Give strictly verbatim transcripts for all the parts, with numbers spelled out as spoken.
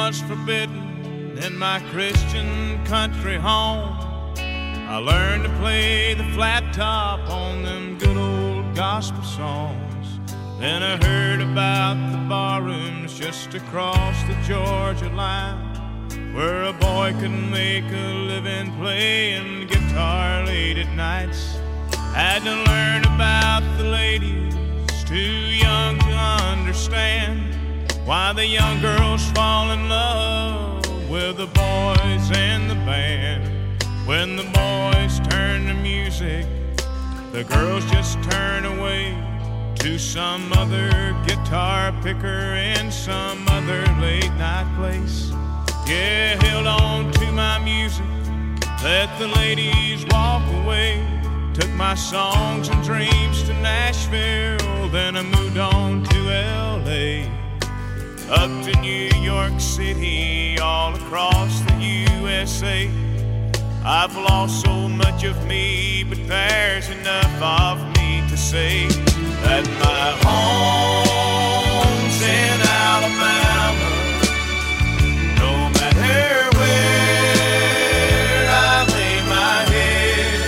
was forbidden in my Christian country home. I learned to play the flat top on them good old gospel songs. Then I heard about the bar rooms just across the Georgia line, where a boy could make a living playing guitar late at nights. Had to learn about the ladies, too young to understand why the young girls fall in love with the boys in the band. When the boys turn to music, the girls just turn away to some other guitar picker in some other late night place. Yeah, held on to my music, let the ladies walk away. Took my songs and dreams to Nashville, then I moved on to L A, up to New York City, all across the U S A. I've lost so much of me, but there's enough of me to say that my home's in Alabama. No matter where I lay my head,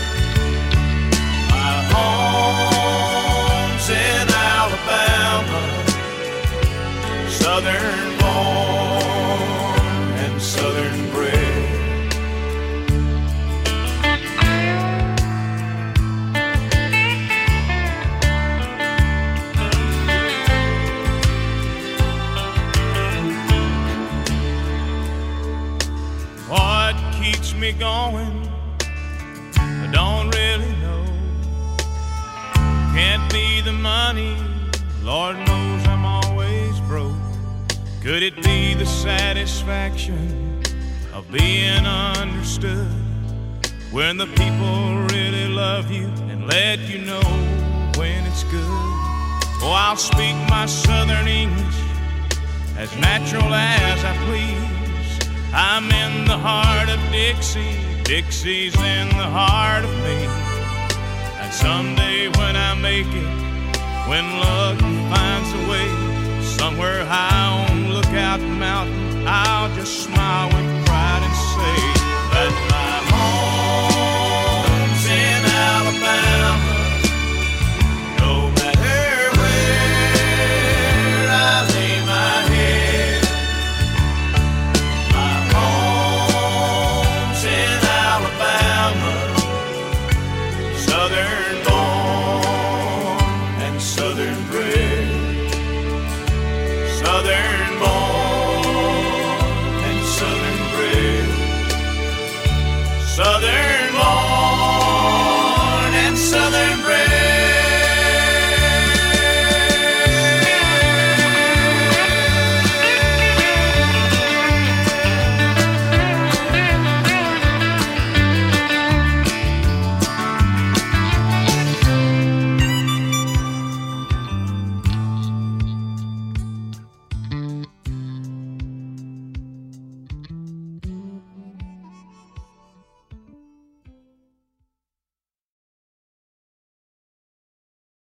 my home's in Alabama. Southern born and southern bred. What keeps me going, I don't really know. Can't be the money, Lord knows I'm always broke. Could it be the satisfaction of being understood, when the people really love you and let you know when it's good? Oh, I'll speak my southern English as natural as I please. I'm in the heart of Dixie, Dixie's in the heart of me. And someday when I make it, when luck finds a way, somewhere high on Lookout Mountain, I'll just smile with pride and say that my home's in Alabama. No matter where I lay my head, my home's in Alabama. Southern born and southern bred. Southern born and southern bred. Southern